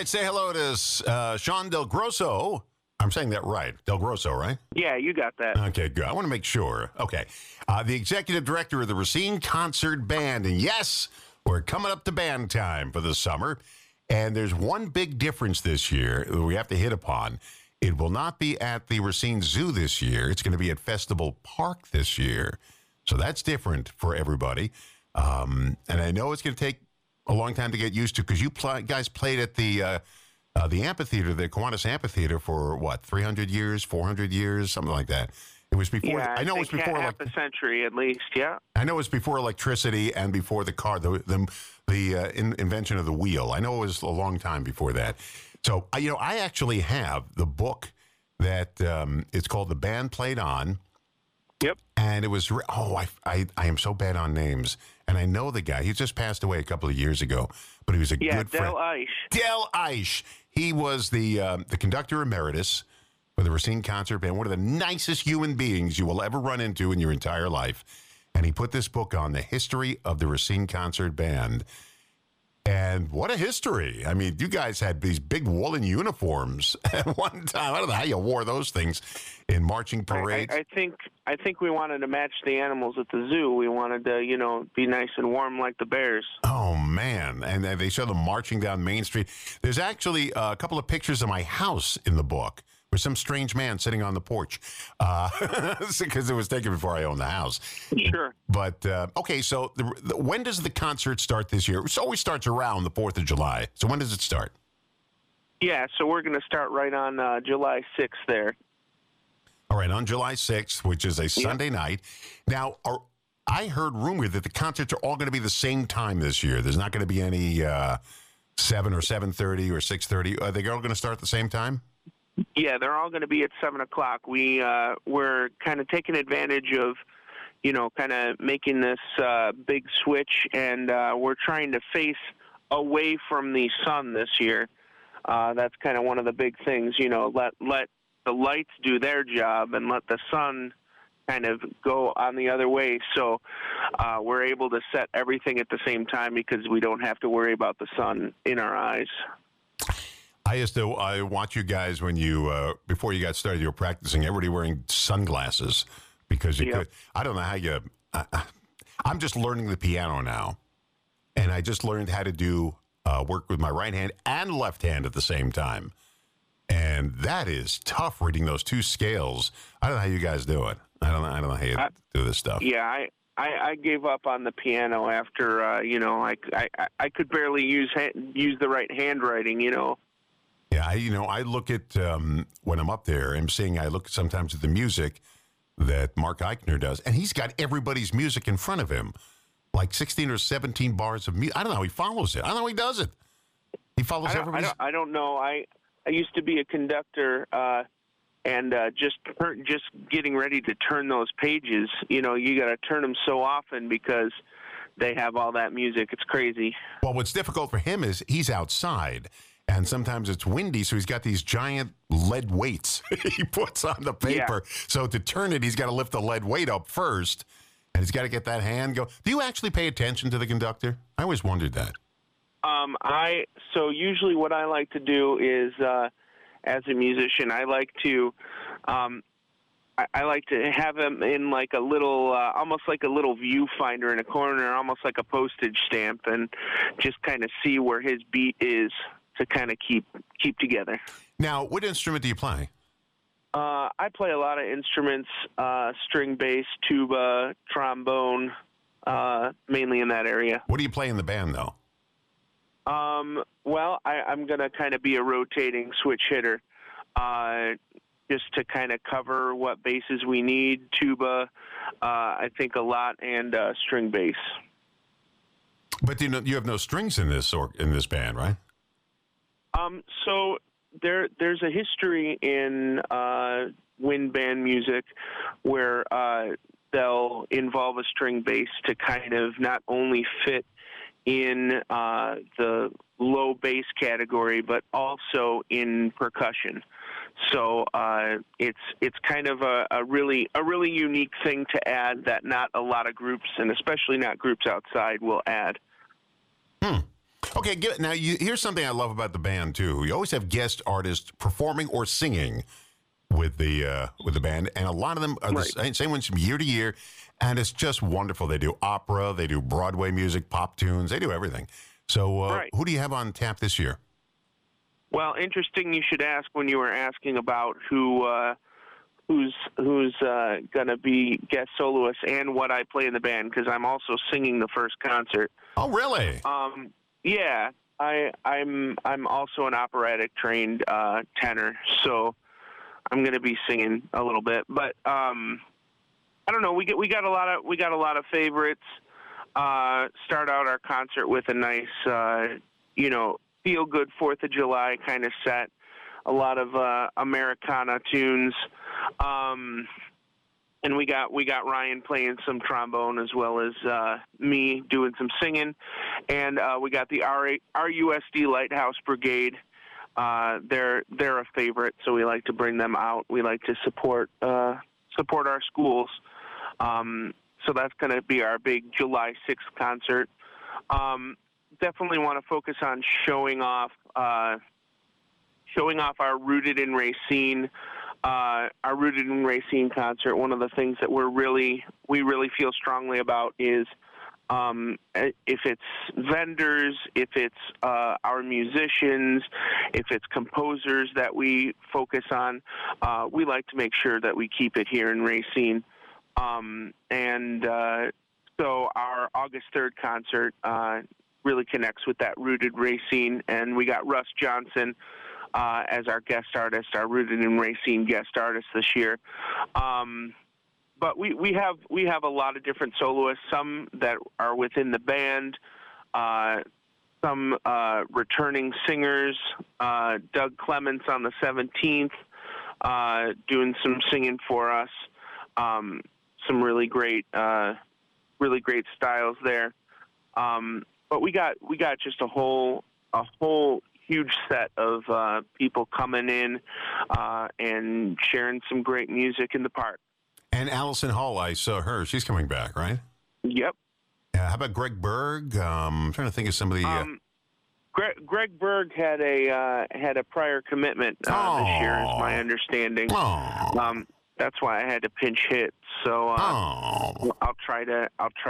right, say hello to Sean Del Grosso. I'm saying that right. Del Grosso, right? Yeah, you got that. Okay, good. I want to make sure. Okay. The executive director of the Racine Concert Band. And yes, we're coming up to band time for the summer. And there's one big difference this year that we have to hit upon. It will not be at the Racine Zoo this year. It's going to be at Festival Park this year. So that's different for everybody. And I know it's going to take a long time to get used to because you guys played at the amphitheater, the Kiwanis Amphitheater, for what, 300 years, 400 years, something like that. It was before. Yeah, I know it was before half a century at least. Yeah. I know it was before electricity and before the car, the invention of the wheel. I know it was a long time before that. So I actually have the book that it's called "The Band Played On." Yep. And it was, I am so bad on names. And I know the guy. He just passed away a couple of years ago, but he was a good friend. Del Eish. Del Eish. He was the conductor emeritus for the Racine Concert Band, one of the nicest human beings you will ever run into in your entire life. And he put this book on, The History of the Racine Concert Band. And what a history. I mean, you guys had these big woolen uniforms at one time. I don't know how you wore those things in marching parades. I think we wanted to match the animals at the zoo. We wanted to, be nice and warm like the bears. Oh, man. And they show them marching down Main Street. There's actually a couple of pictures of my house in the book. With some strange man sitting on the porch, because it was taken before I owned the house. Sure. But, okay, so when does the concert start this year? It always starts around the 4th of July. So when does it start? Yeah, so we're going to start right on July 6th there. All right, on July 6th, which is a Sunday night. Now, I heard rumor that the concerts are all going to be the same time this year. There's not going to be any 7 or 7:30 or 6:30. Are they all going to start at the same time? Yeah, they're all going to be at 7 o'clock. We're kind of taking advantage of, kind of making this big switch, and we're trying to face away from the sun this year. That's kind of one of the big things, let the lights do their job and let the sun kind of go on the other way. So we're able to set everything at the same time because we don't have to worry about the sun in our eyes. I watch you guys when you, before you got started, you were practicing, everybody wearing sunglasses because you could. I don't know how you, I'm just learning the piano now. And I just learned how to do work with my right hand and left hand at the same time. And that is tough, reading those two scales. I don't know how you guys do it. I don't know how you do this stuff. Yeah, I gave up on the piano after, I could barely use the right handwriting, Yeah, I look at, when I'm up there emceeing, I look sometimes at the music that Mark Eichner does, and he's got everybody's music in front of him, like 16 or 17 bars of music. I don't know how he follows it. I don't know how he does it. He follows everybody's... I don't know. I used to be a conductor, and just getting ready to turn those pages, you got to turn them so often because they have all that music. It's crazy. Well, what's difficult for him is he's outside. And sometimes it's windy, so he's got these giant lead weights he puts on the paper. Yeah. So to turn it, he's got to lift the lead weight up first, and he's got to get that hand go. Do you actually pay attention to the conductor? I always wondered that. So usually what I like to do is, as a musician, I like to have him in like a little, almost like a little viewfinder in a corner, almost like a postage stamp, and just kind of see where his beat is, to kind of keep together. Now, what instrument do you play? I play a lot of instruments, string bass, tuba, trombone, mainly in that area. What do you play in the band, though? Well, I'm going to kind of be a rotating switch hitter, just to kind of cover what basses we need, tuba, I think a lot, and string bass. But you have no strings in this band, right? So there's a history in wind band music where they'll involve a string bass to kind of not only fit in the low bass category, but also in percussion. So it's kind of a really unique thing to add that not a lot of groups, and especially not groups outside, will add. Okay, now here's something I love about the band too. You always have guest artists performing or singing with the band, and a lot of them are the same ones from year to year, and it's just wonderful. They do opera, they do Broadway music, pop tunes, they do everything. So, who do you have on tap this year? Well, interesting. You should ask when you were asking about who's going to be guest soloist and what I play in the band, because I'm also singing the first concert. Oh, really? Yeah, I'm also an operatic trained tenor, so I'm going to be singing a little bit. But I don't know. We got a lot of favorites. Start out our concert with a nice, feel good 4th of July kind of set. A lot of Americana tunes. And we got Ryan playing some trombone as well as me doing some singing, and we got the RUSD Lighthouse Brigade. They're a favorite, so we like to bring them out. We like to support our schools. So that's going to be our big July 6th concert. Definitely want to focus on showing off our Rooted in Racine. Our Rooted in Racine concert, one of the things that we really feel strongly about is if it's vendors, if it's our musicians, if it's composers that we focus on, we like to make sure that we keep it here in Racine. So our August 3rd concert really connects with that Rooted Racine, and we got Russ Johnson as our guest artist, our Rooted in Racine guest artist this year. But we have a lot of different soloists, some that are within the band, some returning singers. Doug Clements on the 17th doing some singing for us. Some really great styles there. But we got just a whole huge set of people coming in and sharing some great music in the park. And Allison Hall, I saw her. She's coming back, right? Yep. How about Greg Berg? I'm trying to think of some of the. Greg Berg had a prior commitment this year, is my understanding. That's why I had to pinch hit. So I'll try to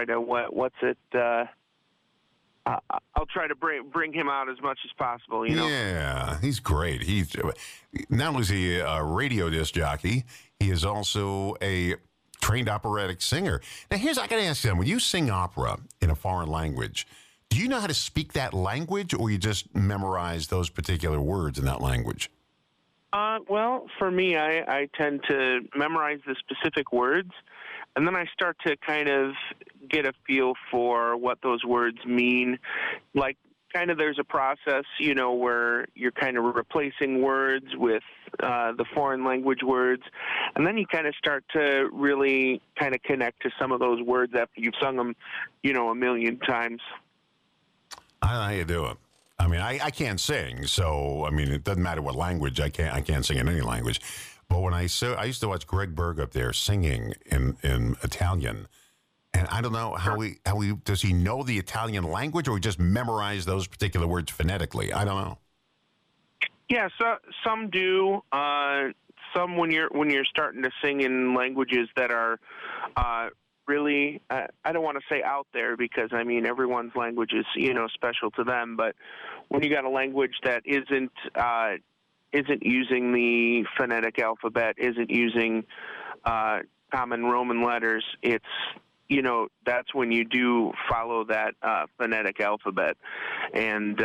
I'll try to bring him out as much as possible, you know? Yeah, he's great. He's not only is he a radio disc jockey, he is also a trained operatic singer. Now, I got to ask you, when you sing opera in a foreign language, do you know how to speak that language, or you just memorize those particular words in that language? Well, for me, I tend to memorize the specific words, and then I start to kind of get a feel for what those words mean. Like, kind of there's a process, where you're kind of replacing words with the foreign language words, and then you kind of start to really kind of connect to some of those words after you've sung them, a million times. I don't know how you do it. I mean, I can't sing, so, I mean, it doesn't matter what language. I can't sing in any language. But when I used to watch Greg Berg up there singing in Italian, and I don't know does he know the Italian language, or he just memorize those particular words phonetically? I don't know. Yeah, so some do. Some when you're starting to sing in languages that are really, I don't want to say out there, because I mean everyone's language is special to them. But when you got a language that isn't using the phonetic alphabet, isn't using common Roman letters, it's that's when you do follow that phonetic alphabet, and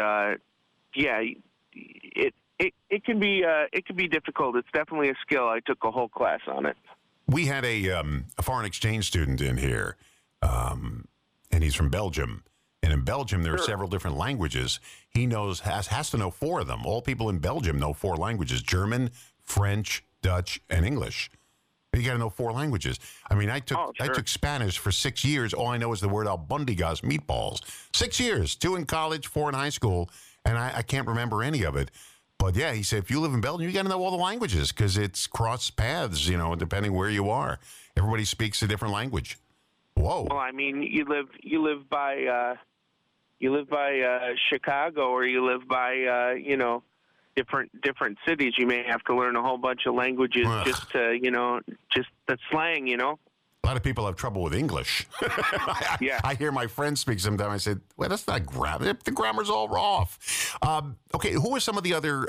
it can be difficult. It's definitely a skill. I took a whole class on it. We had a foreign exchange student in here, and he's from Belgium. And in Belgium, there are several different languages. He has to know 4 of them. All people in Belgium know 4 languages: German, French, Dutch, and English. You got to know 4 languages. I mean, I took Spanish for 6 years. All I know is the word albondigas, meatballs. 6 years, 2 in college, 4 in high school, and I can't remember any of it. But yeah, he said, if you live in Belgium, you got to know all the languages, because it's cross paths, depending where you are. Everybody speaks a different language. Whoa. Well, I mean, you live by Chicago, or you live by different cities, you may have to learn a whole bunch of languages just to just the slang. A lot of people have trouble with English. Yeah. I hear my friends speak sometimes. I said, well, that's not grammar. The grammar's all off. Okay, who are some of the other,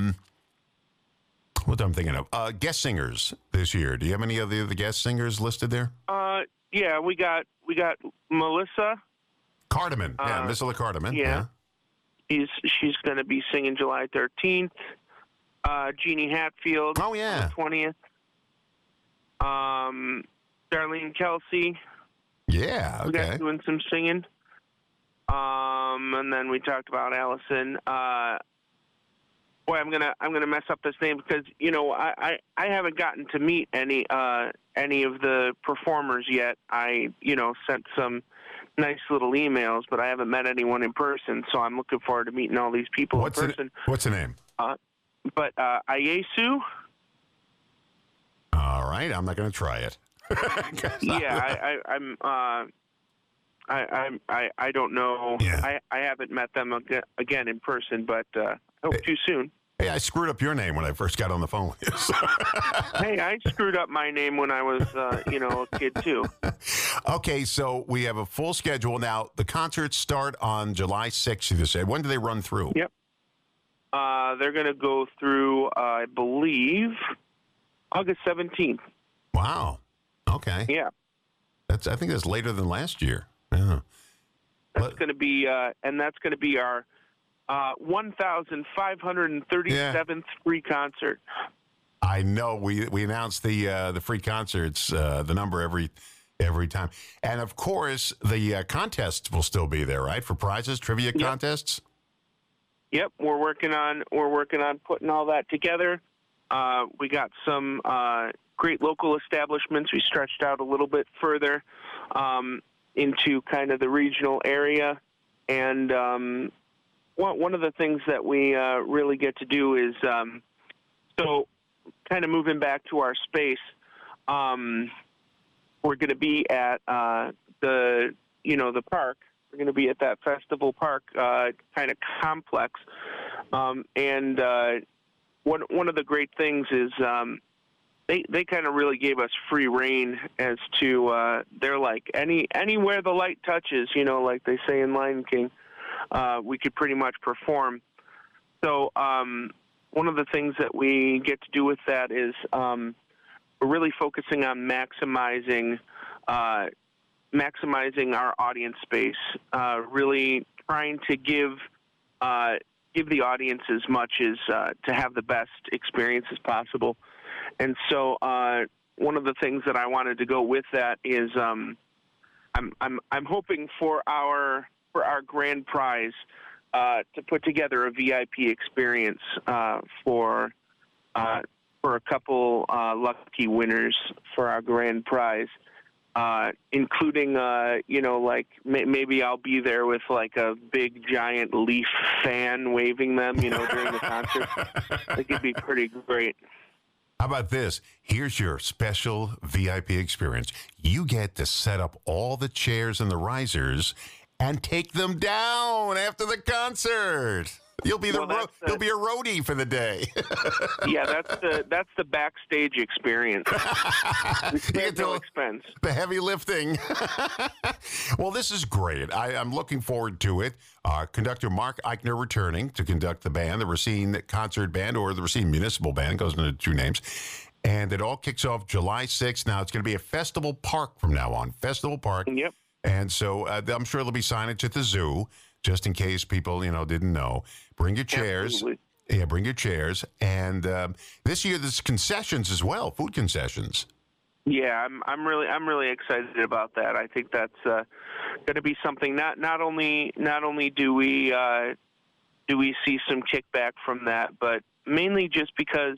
what I'm thinking of, guest singers this year? Do you have any of the guest singers listed there? Yeah, we got Melissa Cardamon. Yeah, Miss Cardamon. Yeah. She's going to be singing July 13th. Jeannie Hatfield. Oh, yeah. On the 20th. Darlene Kelsey. Yeah, okay. We got doing some singing. And then we talked about Allison. Boy, I'm gonna mess up this name because I haven't gotten to meet any of the performers yet. I sent some nice little emails, but I haven't met anyone in person. So I'm looking forward to meeting all these people in person. What's the name? But Ayesu. All right, I'm not going to try it. Yeah, I don't know. Yeah. I haven't met them again in person, but I hope too soon. Hey, I screwed up your name when I first got on the phone with you. So. Hey, I screwed up my name when I was, a kid too. Okay, so we have a full schedule now. The concerts start on July 6th. You said. When do they run through? Yep. They're going to go through, I believe, August 17th. Wow. Okay. Yeah. I think that's later than last year. Yeah. That's going to be, and that's going to be our 1,537th free concert. I know. We announced the free concerts, the number every time, and of course the contests will still be there, right? For prizes, trivia contests. Yep, we're working on putting all that together. We got some great local establishments. We stretched out a little bit further into kind of the regional area, and one of the things that we really get to do is so kind of moving back to our space. We're going to be at the park. We're going to be at that festival park kind of complex, and one of the great things is they kind of really gave us free reign as to they're like anywhere the light touches, like they say in Lion King, we could pretty much perform. So one of the things that we get to do with that is we're really focusing on maximizing our audience space, really trying to give the audience as much as to have the best experience as possible. And so one of the things that I wanted to go with that is I'm hoping for our grand prize to put together a VIP experience for a couple lucky winners for our grand prize. Including, maybe I'll be there with like a big giant leaf fan waving them, during the concert. I think it'd be pretty great. How about this? Here's your special VIP experience. You get to set up all the chairs and the risers and take them down after the concert. You'll be you'll be a roadie for the day. Yeah, that's the backstage experience. It's no expense. The heavy lifting. Well, this is great. I'm looking forward to it. Conductor Mark Eichner returning to conduct the band, the Racine Concert Band, or the Racine Municipal Band, goes into two names. And it all kicks off July 6th. Now, it's going to be a Festival Park from now on. Festival Park. Yep. And so I'm sure there'll be signage at the zoo, just in case people, didn't know. Bring your chairs. Absolutely. Yeah, bring your chairs. And this year there's concessions as well, food concessions. Yeah, I'm really excited about that. I think that's going to be something. Not only do we see some kickback from that, but mainly just because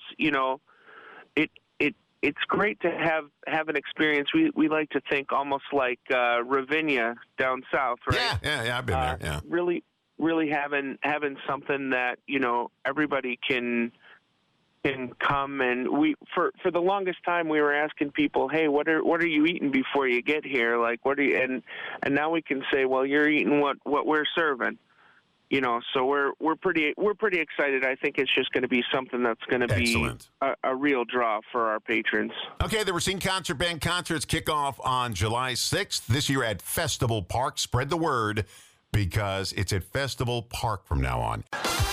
it's great to have an experience. We like to think almost like Ravinia down south, right? Yeah, I've been there. Yeah, really having something that everybody can can come, and we for the longest time we were asking people, hey, what are you eating before you get here? Like, what are you? And now we can say, well, you're eating what we're serving. You know, so we're pretty excited. I think it's just going to be something that's going to be a real draw for our patrons. Okay, the Racine Concert Band concerts kick off on July 6th this year at Festival Park. Spread the word because it's at Festival Park from now on.